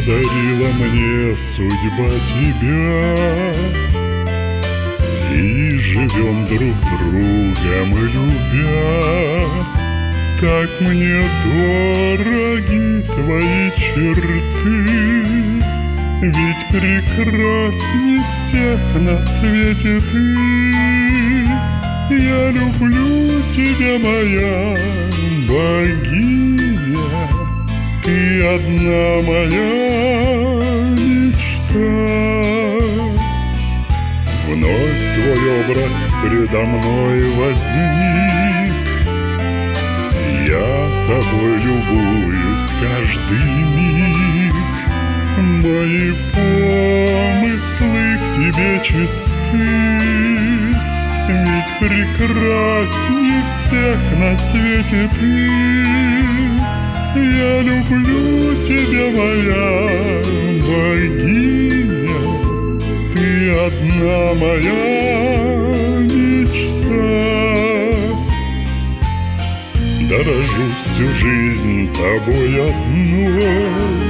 подарила мне судьба тебя, и живем друг друга мы любя. Так мне дороги твои черты, ведь прекрасней всех на свете ты. Я люблю тебя, моя богиня, ты одна моя мечта. Вновь твой образ предо мной возник, я тобой любуюсь каждый миг. Мои помыслы к тебе чисты, ведь прекрасней всех на свете ты. Я люблю тебя, моя богиня, ты одна моя мечта. Дорожу всю жизнь тобой одной,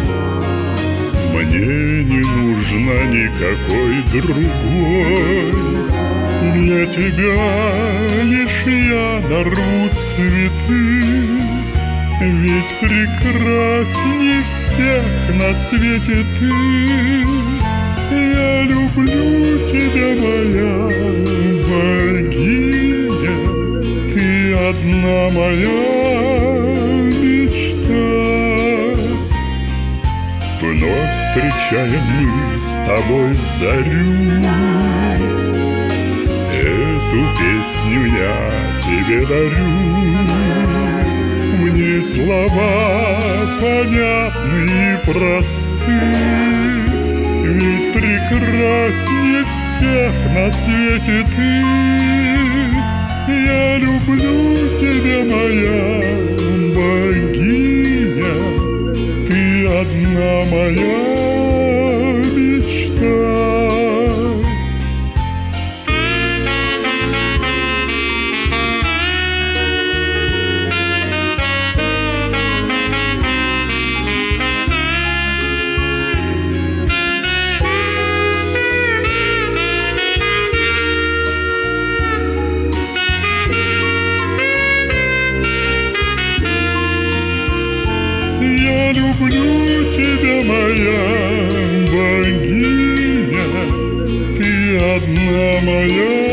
мне не нужно никакой другой. Для тебя лишь я нарву цветы, ведь прекрасней всех на свете ты. Я люблю тебя, моя богиня, ты одна моя мечта. Вновь встречаем мы с тобой зарю, эту песню я тебе дарю. Мне слова понятны и просты, ведь прекрасней всех на свете ты. Я люблю тебя, моя богиня, ты одна моя мечта. Я люблю тебя, моя богиня, ты одна моя